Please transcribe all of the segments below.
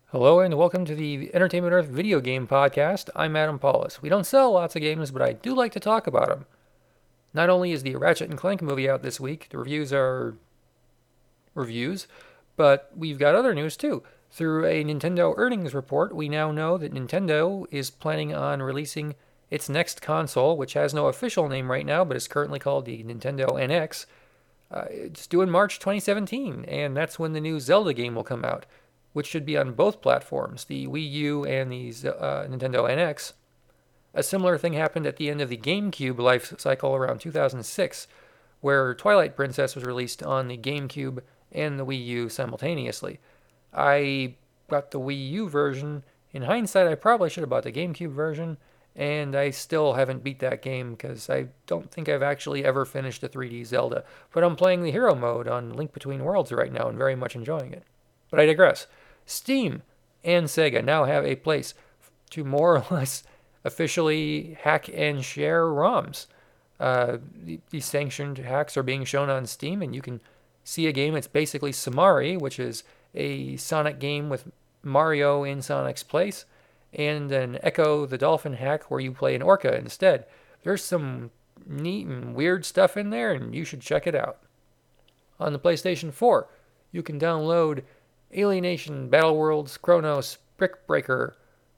Hello and welcome to the Entertainment Earth video game podcast. I'm Adam Paulus. We don't sell lots of games, but I do like to talk about them. Not only is the Ratchet and Clank movie out this week, the reviews are reviews, but we've got other news too. Through a Nintendo earnings report, we now know that Nintendo is planning on releasing its next console, which has no official name right now, but is currently called the Nintendo NX. It's due in March 2017, and that's when the new Zelda game will come out, which should be on both platforms, the Wii U and the Nintendo NX. A similar thing happened at the end of the GameCube life cycle around 2006, where Twilight Princess was released on the GameCube and the Wii U simultaneously. I got the Wii U version. In hindsight, I probably should have bought the GameCube version, and I still haven't beat that game because I don't think I've actually ever finished a 3D Zelda. But I'm playing the hero mode on Link Between Worlds right now and very much enjoying it. But I digress. Steam and Sega now have a place to more or less officially hack and share ROMs. These sanctioned hacks are being shown on Steam, and you can see a game. It's basically Samari, which is a Sonic game with Mario in Sonic's place, and an Echo the Dolphin hack where you play an orca instead. There's some neat and weird stuff in there, and you should check it out. On the PlayStation 4, you can download Alienation, Battle Worlds, Chronos, Brick Breaker,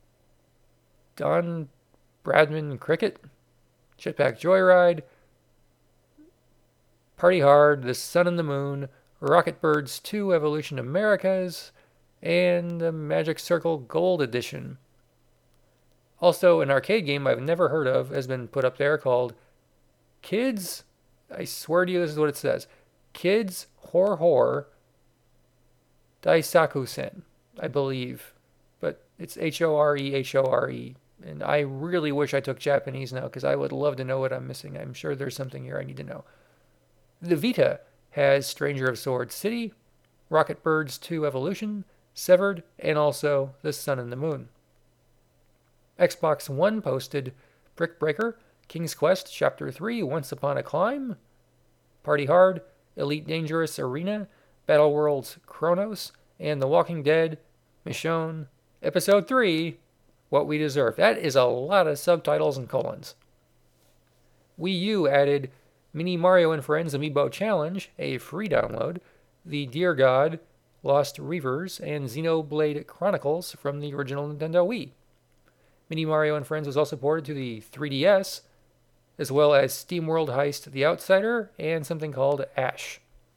Don Bradman Cricket, Jetpack Joyride, Party Hard, The Sun and the Moon, Rocket Birds 2 Evolution Americas, and the Magic Circle Gold Edition. Also, an arcade game I've never heard of has been put up there called Kids, I swear to you this is what it says, Kids Horror Daisaku-sen, I believe, but it's Hore, and I really wish I took Japanese now because I would love to know what I'm missing. I'm sure there's something here I need to know. The Vita has Stranger of Sword City, Rocket Birds 2 Evolution, Severed, and also The Sun and the Moon. Xbox One posted Brick Breaker, King's Quest Chapter 3, Once Upon a Climb, Party Hard, Elite Dangerous Arena, Battle Worlds Chronos, and The Walking Dead Michonne Episode 3, What We Deserve. That is a lot of subtitles and colons. Wii U added Mini Mario and Friends Amiibo Challenge, a free download, the Dear God, Lost Reavers, and Xenoblade Chronicles from the original Nintendo Wii. Mini Mario and Friends was also ported to the 3DS, as well as SteamWorld Heist The Outsider, and something called Ash.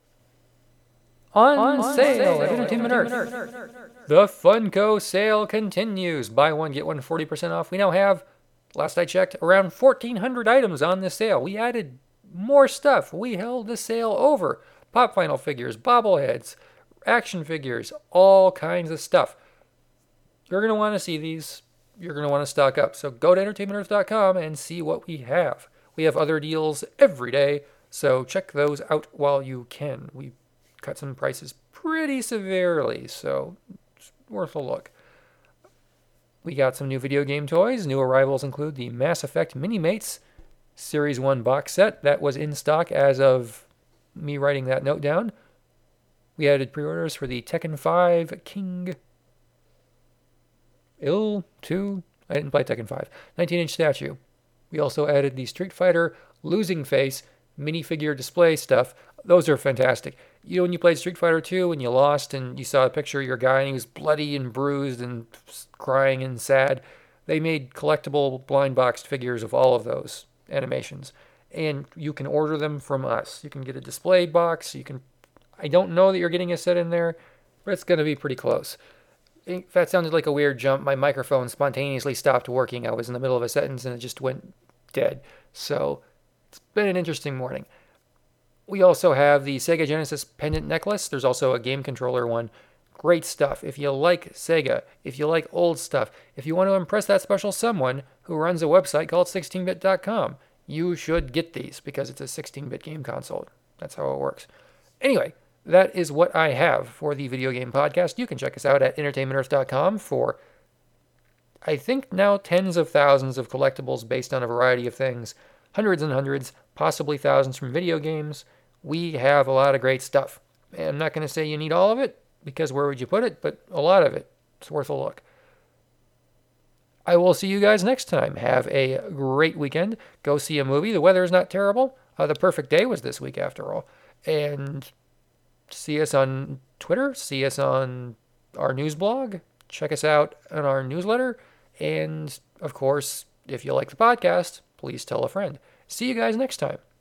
On sale at Entertainment Earth. The Funko sale continues. Buy one, get one 40% off. We now have, last I checked, around 1,400 items on this sale. We added more stuff. We held the sale over. Pop Vinyl figures, bobbleheads, action figures, all kinds of stuff. You're going to want to see these. You're going to want to stock up. So go to entertainmentearth.com and see what we have. We have other deals every day, so check those out while you can. We cut some prices pretty severely, so it's worth a look. We got some new video game toys. New arrivals include the Mass Effect Mini-Mates Series 1 box set that was in stock as of me writing that note down. We added pre-orders for the Tekken 5 King Il 2, I didn't play Tekken 5, 19-inch statue. We also added the Street Fighter Losing Face minifigure display stuff. Those are fantastic. You know, when you played Street Fighter 2 and you lost and you saw a picture of your guy and he was bloody and bruised and crying and sad, they made collectible blind boxed figures of all of those animations. And you can order them from us. You can get a display box. I don't know that you're getting a set in there, but it's going to be pretty close. If that sounded like a weird jump, my microphone spontaneously stopped working. I was in the middle of a sentence and it just went dead. So it's been an interesting morning. We also have the Sega Genesis pendant necklace. There's also a game controller one. Great stuff. If you like Sega, if you like old stuff, if you want to impress that special someone who runs a website called 16bit.com, you should get these because it's a 16-bit game console. That's how it works. Anyway, that is what I have for the video game podcast. You can check us out at entertainmentearth.com for, I think now, tens of thousands of collectibles based on a variety of things. Hundreds and hundreds, possibly thousands from video games. We have a lot of great stuff. And I'm not going to say you need all of it, because where would you put it? But a lot of it. It's worth a look. I will see you guys next time. Have a great weekend. Go see a movie. The weather is not terrible. The perfect day was this week, after all. And see us on Twitter. See us on our news blog. Check us out on our newsletter. And, of course, if you like the podcast, please tell a friend. See you guys next time.